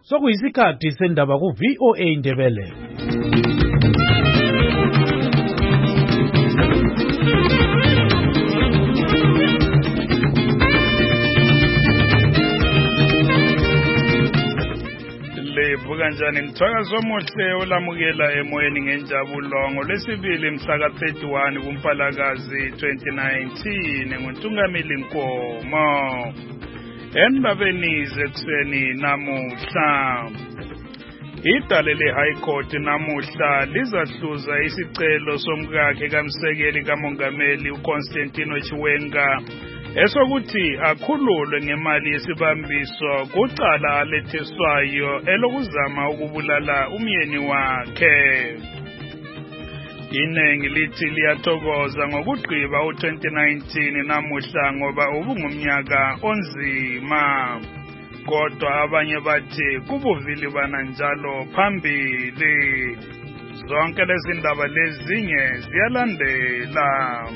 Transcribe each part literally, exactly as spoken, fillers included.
Sokuyisikhathi sendaba ku V O A Ndebele. Levuka njani mthwakazo omuhle olamukela emoyeni ngenjabulo ngolwesibili mhla ka thirty-one kuMpalakazi twenty nineteen nguNtungamili Nkomo. Endabeni zekuseni namuhla idale le-High Court namuhla lizahluza isicelo somkakhe kaMsekeli kaMongameli uConstantino Chiwenga esokuthi akhululwe ngemali yesibambiso kucala aletheswayo elokuzama ukubulala umyeni wakhe. Inengi lithi liyathokoza ngokugqiba u twenty nineteen namuhla ngoba ubungumnyaka onzima. Kodwa abanye bathi kubuvilibana njalo phambili. Zonke lezi ndaba lezinye ziyalandela.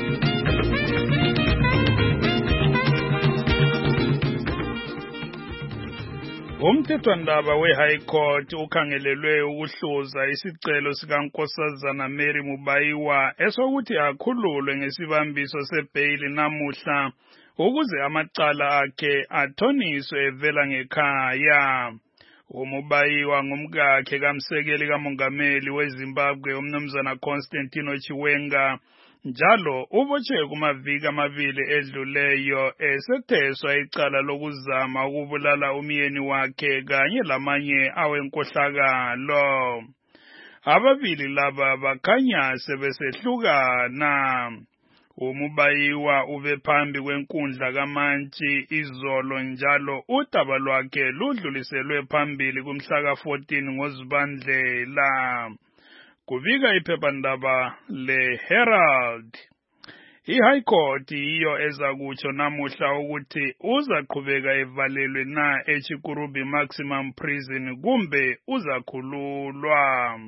Umthethwandaba we-High Court ukhangelelwe ukuhluza isicelo sikaNkosazana Mary Mubayiwa esokuthi akhululwe ngesibambiso sebheyili namuhla ukuze amacala akhe athoniswe evela ngekhaya. UMubayiwa ngumkakhe kaMsekeli kaMongameli weZimbabwe umnumzana Constantino Chiwenga. Njalo ubotshwe kumaviki amabili edluleyo esetheswa icala lokuzama ukubulala umyeni wakhe kanye lamanye awenkohlakalo. Ababili laba bakhanya sebesehlukana. UMubayiwa ube phambi kwenkundla kaMantshi izolo njalo udaba lwakhe ludluliselwe phambili kumhla ka fourteen ngoZibandlela. Kubika iphephandaba le-Herald. I-High Court yiyo ezakutsho namuhla ukuthi uzaqhubeka evalelwe na eChikurubi Maximum Prison kumbe uzakhululwa.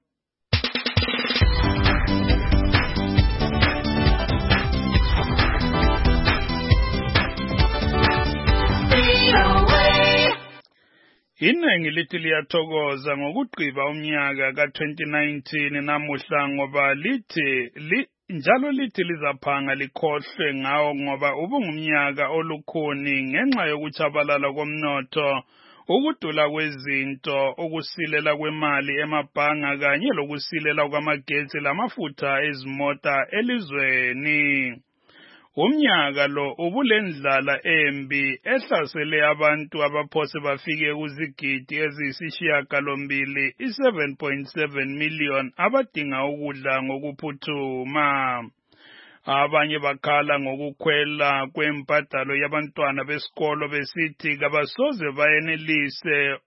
Inengi lithi liyathokoza ngokugqiba umnyaka ka twenty nineteen namuhla ngoba lithi li, njalo lithi lizaphanga likhohlwe ngawo ngoba ubungumnyaka olukhuni ngenxa yokuchabalala komnotho, ukudula kwezinto, ukusilela kwemali emabhanga kanye lokusilela kwamagetsi lamafutha ezimota elizweni. Umnyaka lo ubulendlala embi ehlasele abantu abaphose bafike kuzigidi eziyisishiyagalombili i-seven point seven million abadinga ukudla ngokuphuthuma. Abanye bakhala ngokukhwela kwembadalo yabantwana besikolo besithi kabasoze bayenelise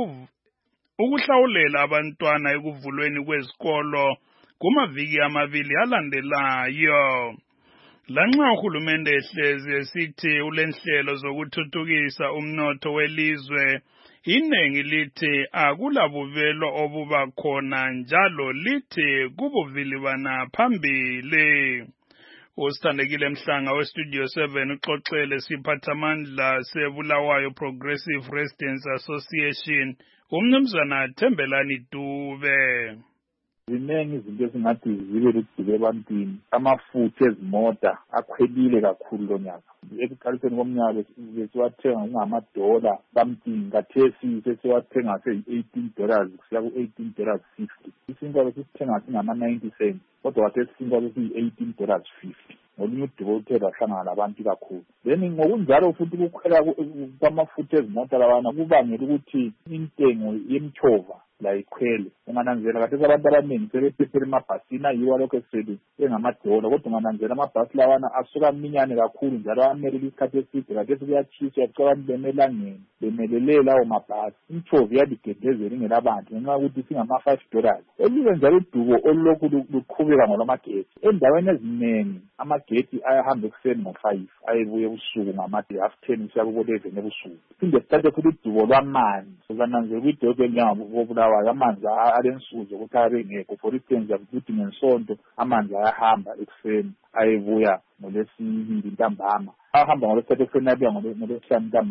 ukuhlawulela abantwana ekuvulweni kwezikolo kumaviki amabili alandelayo. Lanxa uhulumende ehlezi esithi ulenhlelo zokuthuthukisa umnotho welizwe, inengi lithi akulabuvelo obuba khona njalo lithi kubuvilibana phambili. Usithandekile Mhlanga weStudio seven uxoxele siphathamandla seBulawayo Progressive Residents Association umnumzana Thembelani Dube. Ziningi izinto ezingathi zibe lidile ebantwini. Amafutha ezimota akhwelile kakhulu lo nyaka. Ekuqaliseni komnyaka besiwathenga ngamadola bamtingi kathesi sesiwathenga se-eighteen dollars kusiya ku-eighteen dollars fifty. Isinkwa besithenga singama ninety cents kodwa kathesi isinkwa besiyi-eighteen dollars fifty. Ngolunye udubo uthe bahlangana labantu kakhulu. Then ngokunjalo futhi ukukhwela kwamafutha ezimota lawana kubangela ukuthi intengo yemchova la ikhwele. Ungananzela kathesi abantu abaningi sebephephela emabhasini ayiwo lokho esele engamadola kodwa ungananzela amabhasi lawana asuka minyane kakhulu njalo amelele isikhathi eside kathesi kuyatshisa yacaba abantu bemelangeni bemelele lawo mabhasi. Imchova iyaligedezela ingelabantu ngenxa yokuthi singama-five dollars. Elibe njalo udubo olulokhu luqhubeka ngolwamagetsi. Endaweni eziningi amagetsi ayahamba ekuseni ngo-five ayebuye ebusuku ngama-half ten kusiya ku-eleven ebusuku. Phinde sithathe futhi udubo lwamanzi. Uzananzela ukuthi idolobho elinjengabulawayo amanzi alensuku zokuthi abe ngekho. For instance ukuthi ngesonto amanzi ayahamba ekuseni ayebuya ngolesibili ntambama. Ahamba ngolesithathu ekuseni abuya ngolesihlanu ntambama.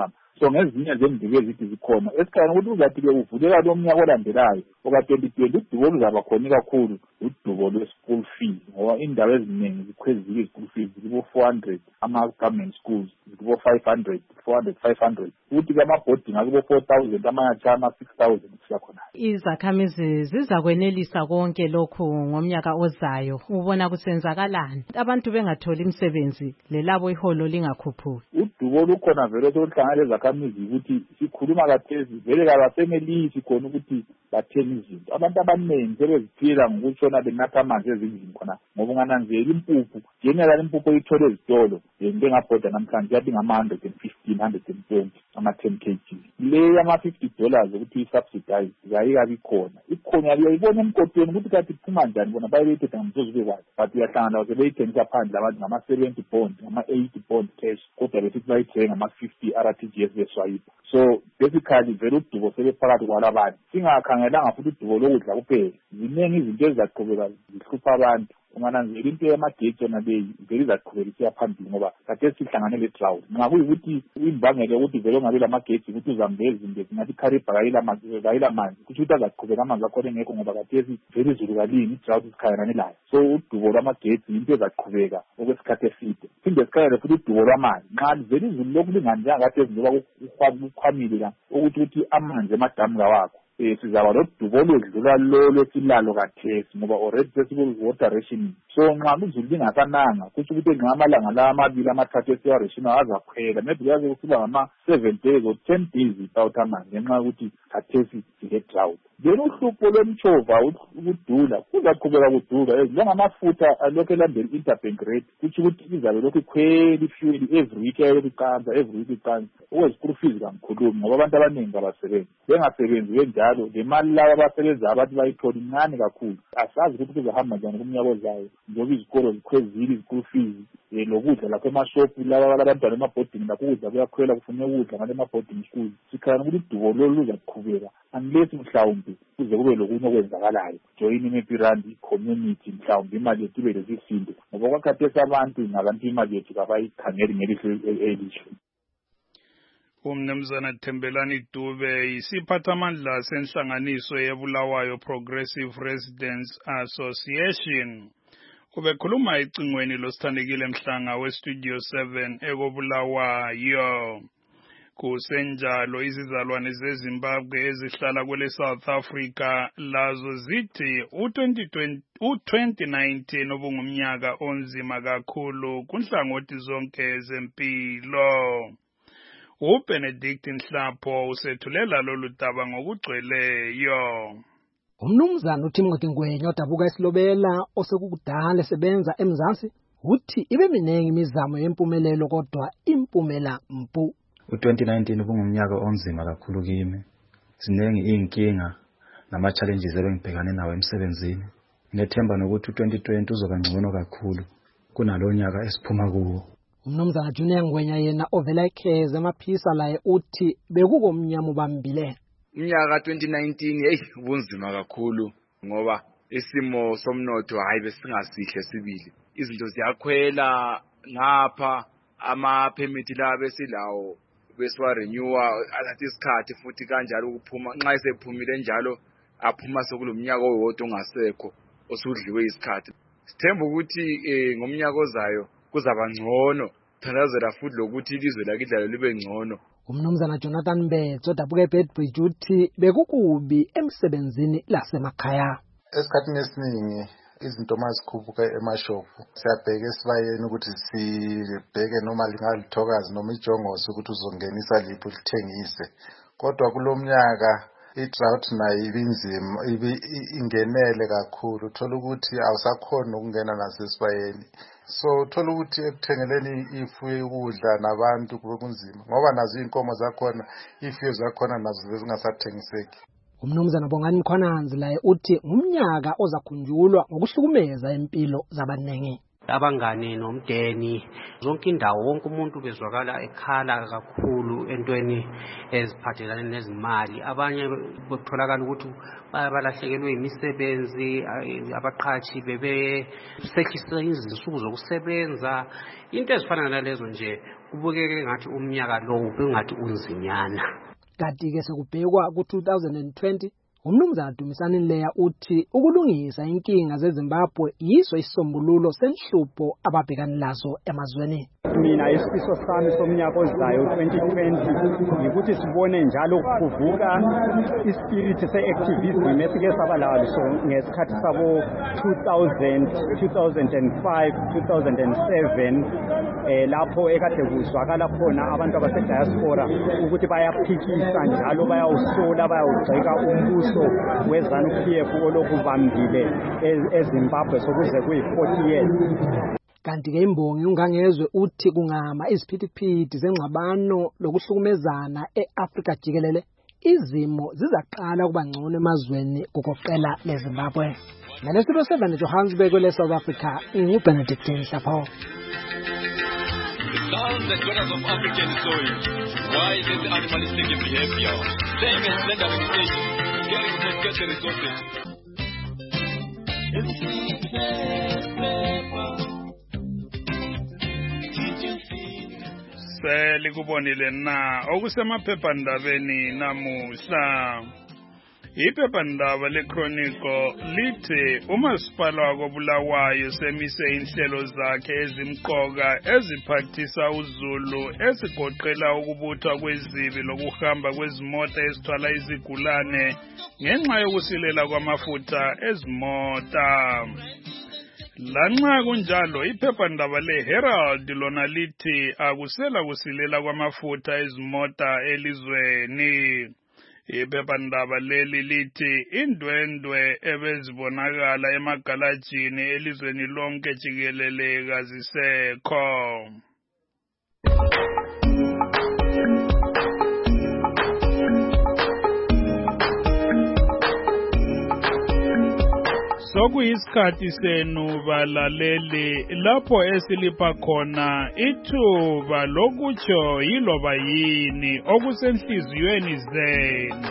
so ngezinye zemdubo ezithi zikhona esikhanya ukuthi uzathi-ke uvulela lo mnyaka olandelayo oka-twenty twenty udubo oluzaba khona kakhulu udubo lwe-school fees ngoba indawo eziningi zikhwezile i-school fees zikubo four hundred ama-government schools zikubo five hundred four hundred five hundred ukuthi-ke ama-boarding akubo four thousand amanye ama-six thousand kusiya khona. Izakhamizi zizakwenelisa konke lokhu ngomnyaka ozayo ubona kusenzakalani abantu bengatholi imisebenzi lelabo iholo lingakhuphuki? Udubo lukhona vele sokuhlangana lezakhamizi ukuthi sikhuluma kathesi vele kabasenelisi khona ukuthi bathenge izinto. Abantu abaningi sebeziphila ngokutshona benatha amanzi ezindlini khona ngoba ungananzeli impuphu general impuphu oyithola ezitolo njengabhoda namhlanje yathi ngama one hundred fifteen, one hundred twenty ama-ten kilograms. Le yama-fifty dollars ukuthi i-subsidize zayikabi khona ikhona uyayibona emkotweni ukuthi kathi iphuma njani bona bayibethetha ngamsozi bekwazi but uyahlangana lawo sebeyithengisa phandle abantu ngama-seventy bond ngama-eighty bond cash kodwa besithi bayithenge ngama-fifty R T G S beswayipa. So basically vele udubo sebephakathi kwalabantu singakhangelanga futhi udubo lokudla kuphela ziningi izinto ezizaqhubeka zihlupha abantu. Ungananzela into yamagetsi yona leyi vele izaqhubeka isiya phambili ngoba kade sihlangane le drought ngakuyikuthi imbangela ukuthi vele ungabe lamagetsi ukuthi uzambezi izinto zingathi iKariba kayila manzi kusho ukuthi azaqhubeka amanzi akhona engekho ngoba kade vele izulu kalini idrought isikhangelane layo. So udubo lwamagetsi into ezaqhubeka okwesikhathi eside phinde sikhangele futhi udubo lwamanzi nxa vele izulu lokulingana njengakade njengoba kukhwamile la ukuthi ukuthi amanzi emadamu kawakho sizaba lodubo oludlula lolo silalo kathesi ngoba already sesiku-water rationing. So nxa izulu lingasananga kusho ukuthi nxa amalanga la amabili amathathu esiwa rationing azakhwela maybe kuyaze kusiba ngama-seven days or ten days without amanzi ngenxa yokuthi kathesi sile-drought. Then uhlupho lwemtshova ukudula kuzaqhubeka kudula njengamafutha alokhu elandela interbank rate kusho ukuthi izabe lokhu ikhwela ifuel every week yayelokhu iqansa every week iqansa okwe-school fees kangikhulumi ngoba abantu abaningi abasebenzi bengasebenzi benjalo le mali laba abasebenzayo abathi bayithola incane kakhulu. Asazi ukuthi kuzahamba njani kumnyaka ozayo njengoba izikolo zikhwezile i-school fees lokudla lapho emashophu laba abantwana ema-boarding lakho ukudla kuyakhwela kufuneka ukudla ngale ema-boarding schools. Sikhangela ukuthi udubo lolu luzaqhubeka unless mhlawumbe kuze kube lokunye okwenzakalayo join maybe rand i-community mhlawumbe imali yethu ibe lesisindo ngoba kwakhathesi abantu ngabantu imali yethu kabayikhangeli ngelihlo elihle. Umnumzana Thembelani Dube isiphathamandla senhlanganiso yeBulawayo Progressive Residents Association ubekhuluma ecingweni losithandekile Mhlanga weStudio seven ekobulawayo. Kusenjalo izizalwane zeZimbabwe ezihlala kwele South Africa lazo zithi u-twenty nineteen ubungumnyaka onzima kakhulu kunhlangothi zonke zempilo. uBenedict Nhlapho usethulela lolu daba ngokugcweleyo. Umnumzana uTimothy Ngwenya odabuka eSilobela osekukudala esebenza eMzansi uthi ibe minengi imizamo yempumelelo kodwa impumela mpu. u-twenty nineteen ubungumnyaka onzima kakhulu kimi. Ziningi inkinga nama challenges ebengibhekane nawo emsebenzini. Ngethemba nokuthi u-twenty twenty uzoba ngcono kakhulu kunalo nyaka esiphuma kuwo. Umnumzana Junior Ngwenya yena ovela eKheze emaphisa laye uthi bekukomnyama ubambile. Umnyaka twenty nineteen hey ubunzima kakhulu ngoba isimo somnotho hayi besingasihle sibili. Izinto ziyakhwela ngapha ama permit la besilawo beswa renewer alathi isikhathi futhi kanjalo ukuphuma nxa isephumile njalo aphuma sokulomnyaka owodwa ongasekho osudliwe isikhathi. Sithemba ukuthi ngomnyaka ozayo kuzaba ngcono thandazela futhi lokuthi ilizwe lakidlalo libe ngcono. Umnumzana Jonathan Betso odabuka eBedbridge uthi bekukubi emsebenzini lasemakhaya. Esikhathini esiningi izinto mazikhuphuka emashopu siyabheka esibayeni ukuthi sibheke noma lingalithokazi noma ijongosi ukuthi uzongenisa liphi ulithengise. Kodwa kulomnyaka i-drought nayo ibinzima ingenele kakhulu uthola ukuthi awusakhona ukungena nasesibayeni. So uthola ukuthi ekuthengeleni ifuyo ukudla nabantu kube kunzima ngoba nazo inkomo zakhona ifuyo zakhona nazo zingasathengiseki. Umnumzana Bongani Mkhwananzi laye uthi umnyaka ozakhunjulwa ngokuhlukumeza impilo zabanengi. abangane nomdeni zonke indawo wonke umuntu bezwakala ekhala kakhulu entweni eziphathelane nezimali. Abanye betholakala ukuthi balahlekelwe imisebenzi, abaqhashi bebe sehlisa izinsuku zokusebenza, into ezifana nalezo nje. Kubukeke ngathi umnyaka lo ubingathi unzinyana. Kanti ke sekubhekwa ku two thousand twenty uMnumzana Dumisani Leya uthi ukulungisa inkinga zeZimbabwe yiso isisombululo senhlupho ababhekana lazo emazweni. Mina isifiso sami somnyaka ozayo twenty twenty ukuthi sibone njalo ukuvuka ispirit se-activism esike saba laso ngesikhathi sabo two thousand, two thousand five, two thousand seven eh lapho ekade kuzwakala khona abantu abase-diaspora ukuthi bayaphikisa njalo bayawusola bayawugxeka umbuso wezanu-P F olokubambile eZimbabwe sokuze kuyi-forty years. Kanti ke imbongi uNgangezwe uthi kungama iziphithiphithi zengxabano lokuhlukumezana eAfrika jikelele, izimo zizaqala kuba ngcono emazweni kokuqela leZimbabwe. Ngalesilo seven Johannesburg kwele South Africa, nguBenedictine Hlapho. Sounds and daughters of African soil. Why is it animalistic behavior? Same as slender vegetation. Getting to get the resources. Selikubonile na okusemaphephandabeni namuhla. Iphephandaba leChronicle lithi umasipala wakoBulawayo semise inhlelo zakhe ezimqoka eziphathisa uZulu esigoqela ukubuthwa kwezibi lokuhamba kwezimota ezithwala izigulane ngenxa yokusilela kwamafutha ezimota. Lanxa kunjalo iphephandaba leHerald lona lithi akusela kusilela kwamafutha ezimota elizweni. Iphephandaba leli lithi indwendwe ebezibonakala emagalajini elizweni lonke jikelele kazisekho. Sokuyisikhathi senu balaleli lapho esilipha khona ithuba lokutsho yiloba yini okusenhliziyweni zenu.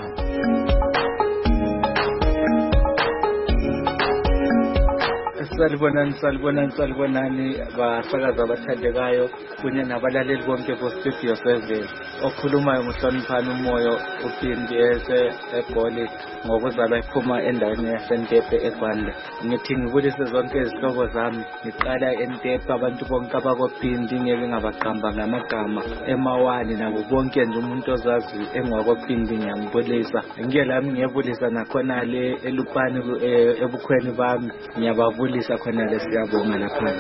Salibonani, salibonani, salibonani basakazi abathandekayo kunye nabalaleli bonke bo-Studio seven. Okhulumayo nguhloniphani umoyo uphindi ese eGoli ngokuzalwa iphuma endaweni yaseNtepe eGwanda. Ngithi ngibulise zonke izihlobo zami, ngiqala eNtepe abantu bonke abakophindi ngeke ngabaqamba ngamagama emawani nabo bonke nje umuntu ozazi engwakophindi ngiyambulisa. Ngike lami ngiyebulisa nakhona le eLupane ebukhweni bami ngiyababulisa khona lesiyabonga lapha.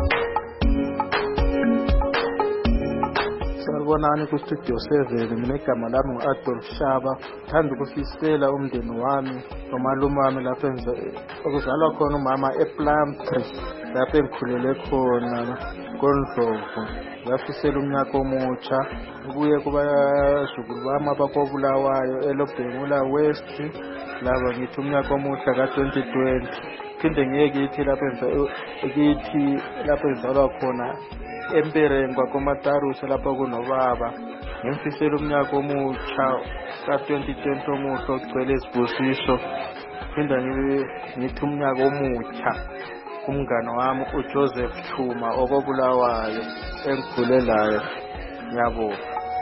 Salibonani ku-Studio seven, mina igama lami ngu-Adolf Shaba. Thanda ukufisela umndeni wami nomalume wami lapho enze okuzalwa khona umama ePlumtree lapho engikhulele khona koNdlovu. Ngiyafisela umnyaka omutsha kuye kubazukulu bami abakoBulawayo eLobhengula West laba ngithi umnyaka omuhle ka twenty twenty. Phinde ngeke ngithi lapho enza ekithi lapho ezalwa khona Emberengwa koMatarusi lapho kunobaba. Ngimfisela umnyaka omutsha ka twenty twenty omuhle ogcwele isibusiso. Phinde ngithi umnyaka omutsha umngane wami uJoseph Chuma okoBulawayo engikhulelayo. Ngiyabonga.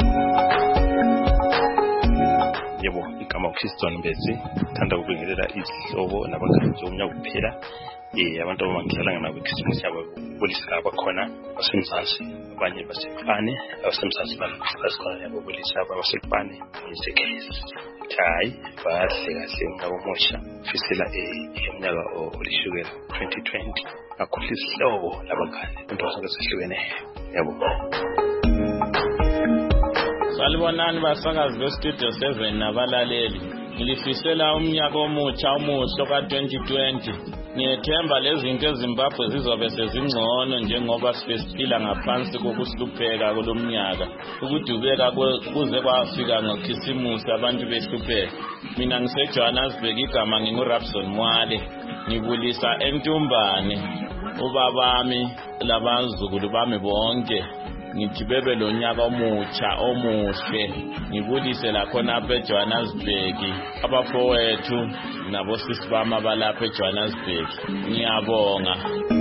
Yebo, igama uKriston Mbezi, thanda ukubingelela izihlobo nabangani zomnyaka kuphela. Eh abantu abangihlala nabo eKhisimusi yabo bolisa abakhona basemzansi, abanye basepane, abasemzansi basikhona yabo bolisa abasekupane isekhesi. Hayi, bahle kahle ngabomosha fisela emnyaka olishukela twenty twenty. Akukho isihlobo labangani, into asehlukene. Yabo. Salibonani basakazi be-Studio seven nabalaleli. Ngilifisela umnyaka omutsha omuhle ka twenty twenty. Ngiyethemba lezi zinto eZimbabwe zizobe sezingcono njengoba siphila ngaphansi kokuhlupheka kulomnyaka. Ukudubeka kuze kwafika ngoKhisimusi abantu behlupheka. Mina ngiseJohannesburg igama nginguRabson Mwale. Ngibulisa eNtumbane. ubabami labazukulu bami bonke ngithi bebe lo nyaka omutsha omuhle ngibulise la khona apha eJohannesburg abafowethu nabo sisi bami abalapha eJohannesburg ngiyabonga.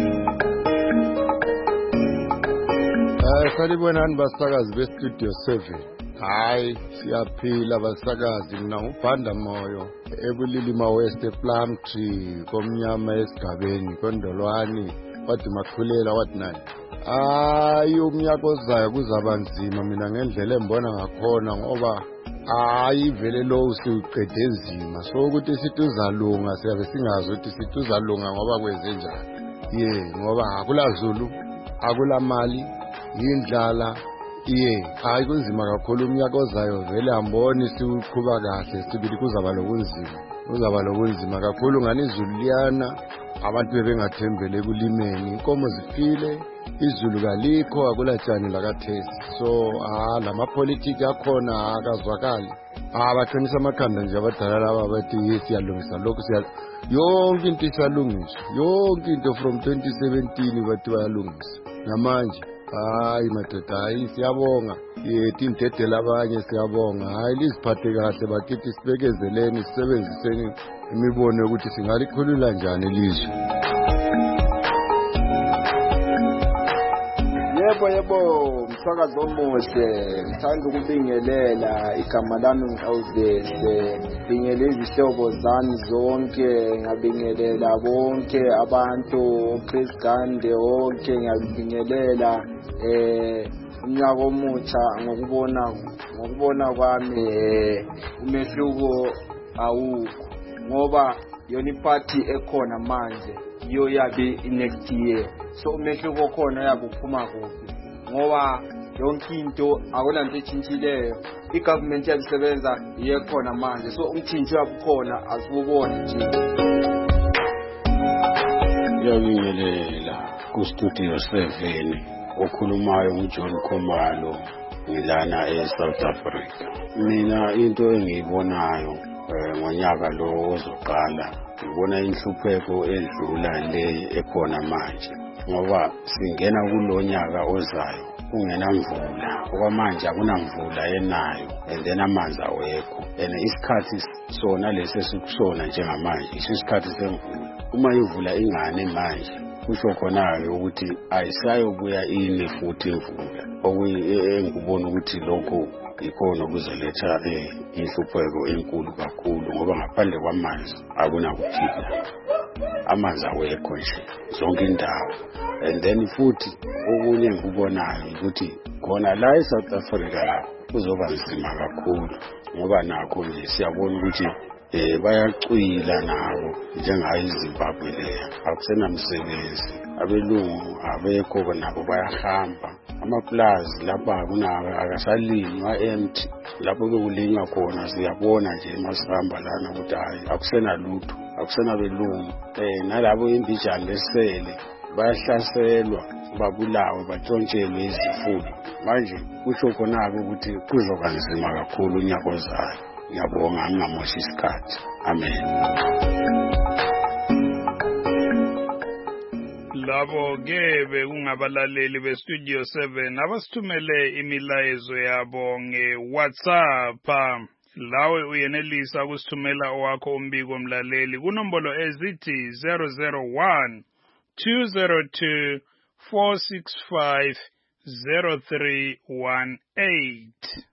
Eh salibonani basakazi bestudio seven. Hayi siyaphila basakazi mina uBhanda Moyo eBulilima West ePlumtree komnyama esigabeni kondolwani wathi makhulela wathi nani. Hayi umnyaka ozayo kuzaba nzima mina ngendlela embona ngakhona ngoba hayi vele lo usiqede nzima so ukuthi sithi uzalunga siyabe singazi ukuthi sithi uzalunga ngoba kwenze njani. Ye ngoba akula zulu akula mali yindlala iye hayi kunzima kakhulu umnyaka ozayo vele amboni siqhuba kahle sibili kuzaba lokunzima kuzaba lokunzima kakhulu ngani izulu liyana abantu bebengathembele kulimeni inkomo zifile izulu kalikho akulatshani lakathesi so ah lamapolitiki akhona akazwakali abaqinisa amakhanda nje abadala laba bathi yes siyalungisa lokho siya yonke into isalungiswa yonke into from twenty seventeen bathi bayalungisa namanje hayi madoda hayi siyabonga yethi indedela abanye siyabonga hayi liziphathe kahle bakithi sibekezeleni sisebenziseni imibono yokuthi singalikhulula njani ilizwe. Yebo yebo msakazi omuhle ngithanda ukubingelela igama lami ngawuzese bingelela izihlobo zami zonke ngabingelela bonke abantu Chris Gande wonke ngabingelela eh umnyaka omutsha ngokubona ngokubona kwami umehluko awukho ngoba yona iparty ekhona manje iyo yabe next year so umehluko khona yabe uphuma kuphi ngoba yonke into akulanto echintshileyo igovernment yabisebenza iyekhona manje so umthinji wabukhona asibubone nje. Ngiyabingelela ku studio seven okhulumayo uJohn Khumalo ngilana eSouth Africa. Mina into engiyibonayo ngonyaka lo ozoqala ngibona inhlupheko edlula le ekhona manje ngoba singena kulonyaka ozayo kungena mvula okwamanje akunamvula enayo and then amanzi awekho and isikhathi sona lesi esikusona njengamanje isikhathi semvula uma ivula ingane manje kusho khona ukuthi ayisayobuya ine futhi imvula okuyengibona ukuthi lokho ikhona kuzoletha inhlupheko enkulu kakhulu ngoba ngaphandle kwamanzi akunakuphila amanzi awekho nje zonke indawo and then futhi okunye ngikubonayo ukuthi khona la eSouth Africa la kuzoba nzima kakhulu ngoba nakho nje siyabona ukuthi eh bayacwila nabo njengayi Zimbabwe leya akusenamsebenzi abelungu abekho nabo bayahamba amaplazi lapha kuna akasalinywa empty lapho bekulinywa khona siyabona nje masihamba lana ukuthi hayi akusena lutho akusena belungu eh nalabo imbijana lesele bayahlaselwa babulawe batshontshelwe izifuyo manje kusho khona ukuthi kuzoba nzima kakhulu unyaka ozayo. Ngiyabonga ngingamoshi isikhathi. Amen. Labo ke bekungabalaleli bestudio seven abasithumele imilayezo yabo ngeWhatsApp. Lawe uyenelisa ukusithumela owakho umbiko mlaleli kunombolo ezithi zero zero one two zero two four six five zero three one eight.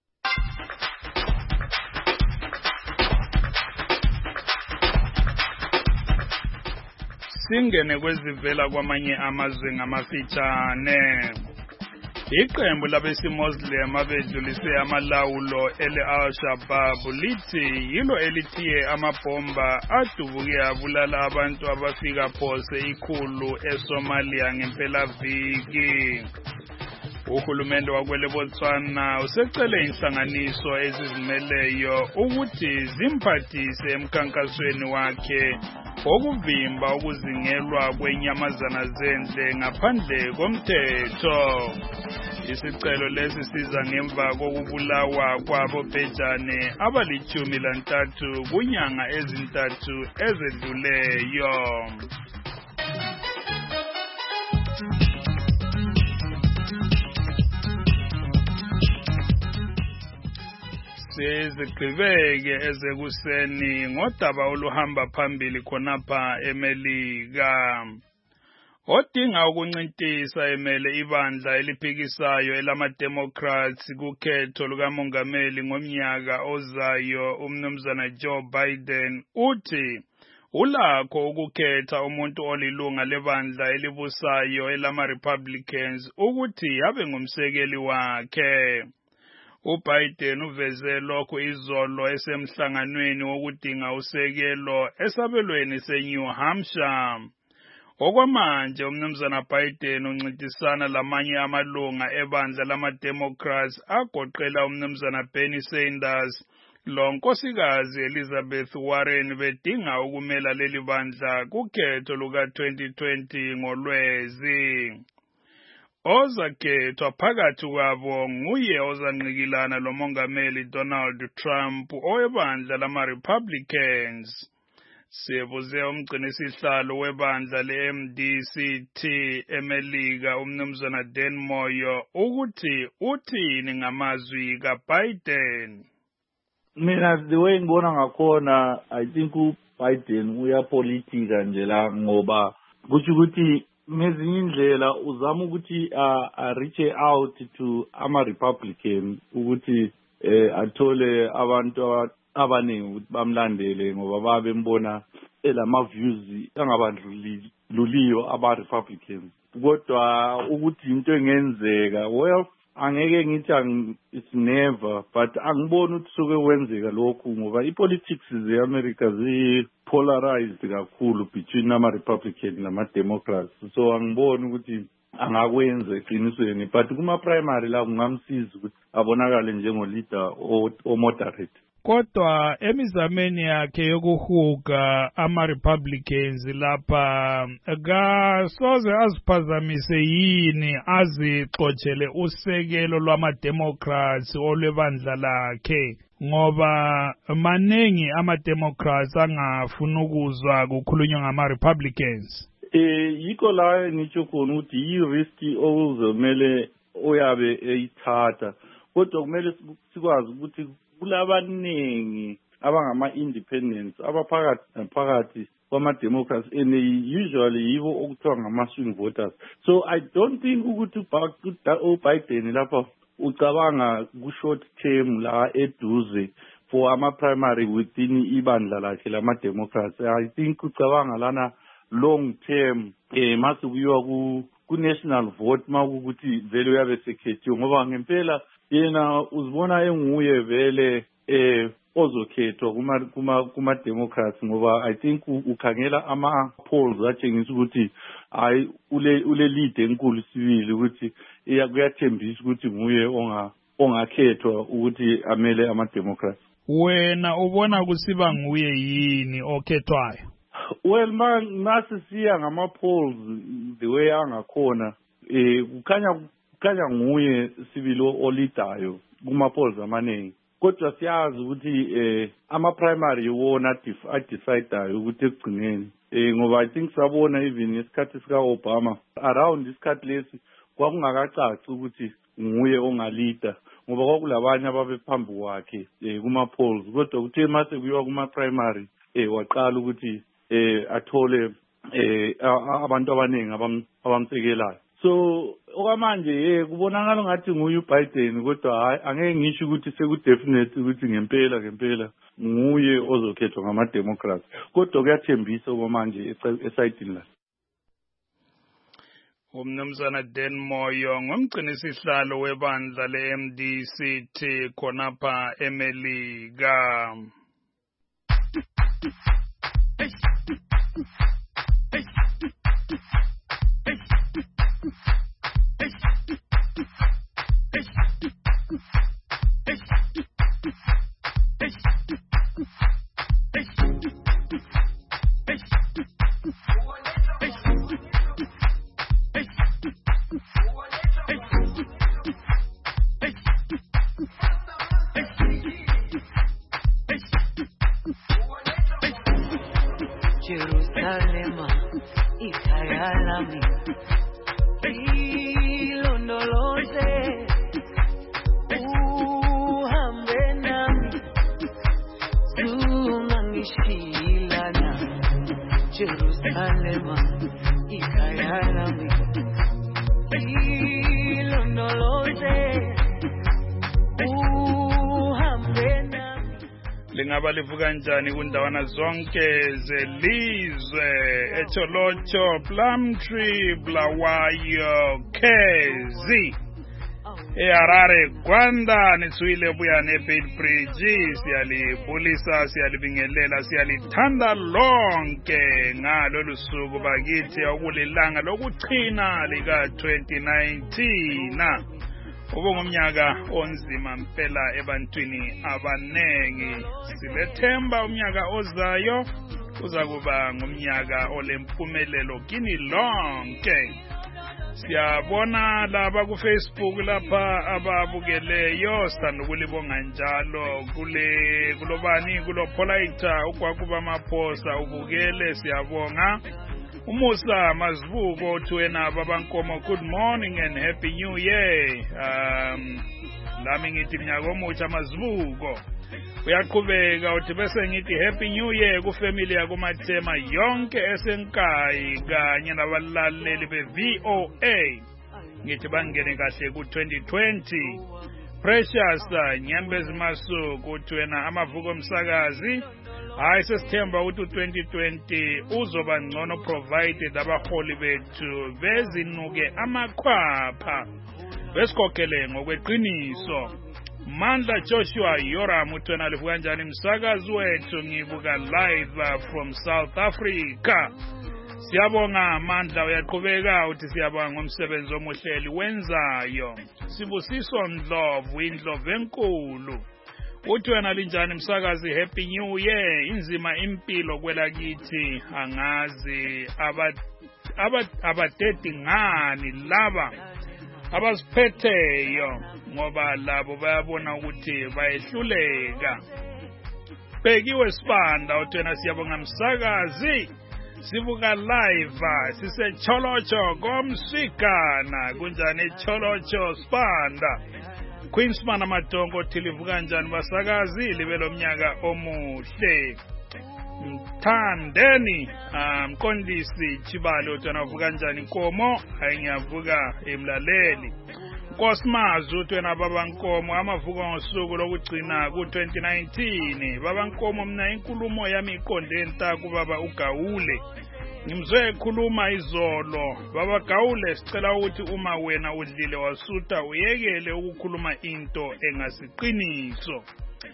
Singene kwezivela kwamanye amazwe ngamafitshane. Iqembu labesimoslim abedlulise amalawulo ele Al-Shabaab lithi yilo elithiye amabhomba adubuke abulala abantu abafika phose ikhulu eSomalia ngempelaviki. Uhulumende wakwele Botswana usecele inhlanganiso ezizimeleyo ukuthi zimphathise emkhankasweni wakhe okuvimba ukuzingelwa kwenyamazana zendle ngaphandle komthetho. Isicelo lesi siza ngemva kokubulawa kwabo bhejane abalichumi lantathu kunyanga ezintathu ezedluleyo. sizigqibeke ezekuseni ngodaba oluhamba phambili khonapha eMelika. Odinga ukuncintisa emele ibandla eliphikisayo elama-Democrats kukhetho lukamongameli ngomnyaka ozayo umnumzana Joe Biden uthi ulakho ukukhetha umuntu olilunga lebandla elibusayo elama-Republicans ukuthi abe ngumsekeli wakhe. UBiden uveze lokhu izolo esemhlanganweni wokudinga usekelo esabelweni seNew Hampshire. Okwamanje umnumzana Biden uncintisana lamanye amalunga ebandla lama-Democrats agoqela umnumzana Bernie Sanders lo nkosikazi Elizabeth Warren bedinga ukumela leli bandla kukhetho luka twenty twenty ngoLwezi. Ozakhethwa phakathi kwabo nguye ozanqikilana lomongameli Donald Trump owebandla lama-Republicans. Sibuze umgcinisihlalo webandla le-M D C T eMelika umnumzana Dan Moyo ukuthi uthini ngamazwi kaBiden. Mina the way ngibona ngakhona I think uBiden uyapolitika nje la ngoba kusho ukuthi ngezinye indlela uzama ukuthi a reach out to ama-Republican ukuthi athole abantu abaningi ukuthi bamlandele ngoba babe mbona elama-views angabandluliyo aba-Republicans. Kodwa ukuthi into engenzeka, well, angeke ngithi it's never, but angiboni ukuthi soke wenzeka lokhu ngoba i-politics ze-America zi-polarized kakhulu between ama-Republican nama-Democrats. So angiboni ukuthi angakwenza eqinisweni, but kuma-primary la kungamsiza ukuthi abonakale njengo-leader o-moderate. Kodwa emizameni yakhe yokuhuga ama-Republicans lapha kasoze aziphazamise yini azixoxele usekelo lwama-Democrats olwebandla lakhe ngoba maningi ama-Democrats angafuna ukuzwa kukhulunywa ngama-Republicans. Eh yiko la ngisho khona ukuthi yi-risk okuzomele oyabe eyithatha, kodwa kumele sikwazi ukuthi kulabaningi abangama-independents abaphakathi naphakathi kwama-Democrats and usually yibo okuthiwa ngama-swing voters. So I don't think ukuthi uBiden lapha ucabanga ku-short term la eduze for ama-primary within ibandla lakhe lama-Democrats. I think ucabanga lana long term eh mase kuyiwa ku national vote makukuthi vele uyabe sekhethiwe ngoba ngempela yena uzibona enguye vele eh ozokhethwa kuma kuma kuma Democrats ngoba I think ukhangela ama polls atshengisa ukuthi hayi ule ule lead enkulu sibili ukuthi iyakuyathembisa ukuthi nguye onga ongakhethwa ukuthi amele ama Democrats. Wena ubona kusiba nguye yini okhethwayo? Well man nasi siya ngama polls the way angakhona eh kukhanya kukhanya nguye sibilo olidayo kuma polls amaningi, kodwa siyazi ukuthi eh ama primary wona decideayo ukuthi ekugcineni eh ngoba I think sabona even isikhathi sika Obama around isikhathi lesi kwakungakacaci ukuthi nguye ongalida ngoba kwakulabanye ababe phambi kwakhe eh kuma polls, kodwa kuthe mase kuyiwa kuma primary eh waqala ukuthi eh athole eh abantu abaningi abamsekelayo. So okwamanje ye kubonakala ngathi nguye uBiden, kodwa hayi angeke ngisho ukuthi sekudefinite ukuthi ngempela ngempela nguye ozokhethwa ngama Democrats, kodwa kuyathembisa okwamanje esayidini la. Umnumzana Dan Moyo ngumgcinisihlalo webandla le-M D C T khonapha eMelika. Jerusalem, ikhaya lami, ilondoloze, uhambe nami, ungangishilana Jerusalema ikhaya lami ilondoloze uhambe nami. Lingaba livuka kanjani kundawana zonke zelizwe eTholotsho, Plumtree, Bulawayo, Khezi, eHarare, Gwanda, nitswile buya neBeitbridge. Siyalibulisa, siyalibingelela, siyalithanda lonke ngalolu suku bakithi okulilanga lokuchina lika twenty nineteen. Ubungumnyaka onzima mpela ebantwini abanengi. Silethemba umnyaka ozayo uzakuba ngumnyaka olempumelelo kini lonke. Siyabona laba ku Facebook lapha ababukeleyo, sithanda ukulibonga njalo kule kulobani kulo Polite ukwakuba amaphosa ubukele, siyabonga. Umusa Mazibuko uthi wena babankomo, good morning and happy new year. Um lami ngithi mnyaka omutsha Mazibuko. Uyaqhubeka uthi bese ngithi happy new year ku family yakuMathema yonke esenkayi kanye nabalaleli be V O A. Ngithi bangene kahle ku twenty twenty. Precious Nyembezi Masuku uthi wena amavuko omsakazi hayi sesithemba ukuthi twenty twenty uzoba ngcono provided abaholi bethu bezinuke amakhwapha besikhokhele ngokweqiniso. Mandla Joshua Yoram uthi wena livuka kanjani msakazi wethu, ngibuka live from South Africa. Siyabonga Mandla, uyaqhubeka uthi siyabonga ngomsebenzi omuhle wenzayo. Sibusiso Ndlovu, indlovu enkulu uthi wena linjani msakazi, happy new year. Inzima impilo kwelakithi angazi abadedi ngani laba abasiphetheyo ngoba labo bayabona ukuthi bayehluleka. Bekiwe Sibanda uthi wena siyabonga msakazi, sibuka live siseTholotsho komsikana. Kunjani eTholotsho Sibanda? Queensman Amadongo uthi livuka kanjani basakazi, libe lomnyaka omuhle. Mthandeni mqondisi Chibalo uthi wena uvuka kanjani Nkomo? Hayi ngiyavuka emlaleli. Nkosimazi uthi wena babankomo amavuko ngosuku lokugcina ku twenty nineteen. Babankomo mina inkulumo yami iqonde nta kubaba uGawule. Ngimzwe ekhuluma izolo. Baba Gawule, sicela ukuthi uma wena udlile wasuta uyekele ukukhuluma into engasiqiniso.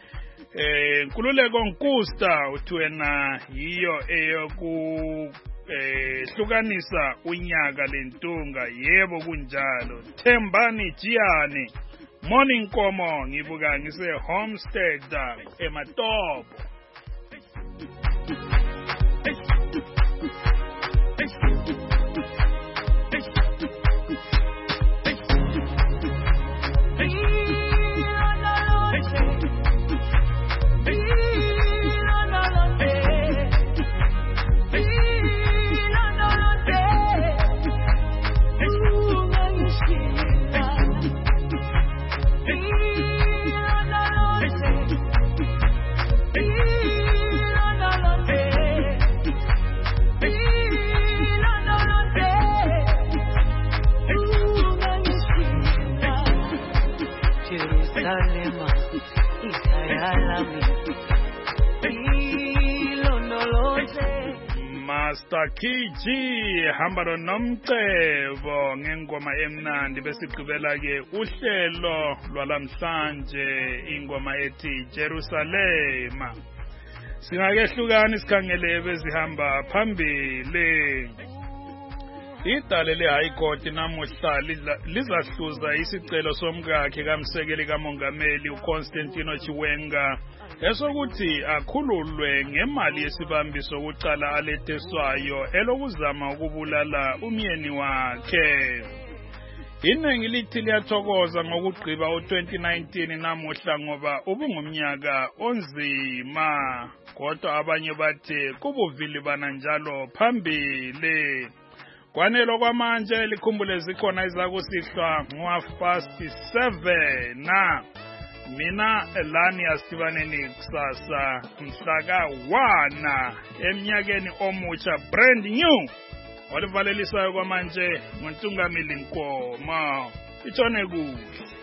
Eh Nkululeko Nkusta uthi wena yiyo eyoku eh hlukanisa unyaka lentunga. Yebo kunjalo. Thembani Jiyane, morning Nkomo, ngibuka ngise Homestead eMatopo. Master Kiji hambaro nomcebo ngengoma emnandi besigqibela ke uhlelo lwalamhlanje ingoma ethi Jerusalema. Singakehlukana isikhangele bezihamba phambili. Idale le High Court namuhla lizahluza isicelo somkakhe kaMsekeli kaMongameli uConstantino Chiwenga esokuthi akhululwe ngemali yesibambiso kucala aletheswayo elokuzama ukubulala umyeni wakhe. Iningi lithi liyathokoza ngokugqiba u twenty nineteen namuhla ngoba ubungumnyaka onzima, kodwa abanye bathi kubuvili bana njalo phambili. Kwanelo kwamanje likhumbule zikhona izakusihlwa ngo half past seven na mina lani asibaneni kusasa mhlaka one eminyakeni omutsha brand new olivalelisayo kwamanje ngontungamili Nkomo itshone kuhle.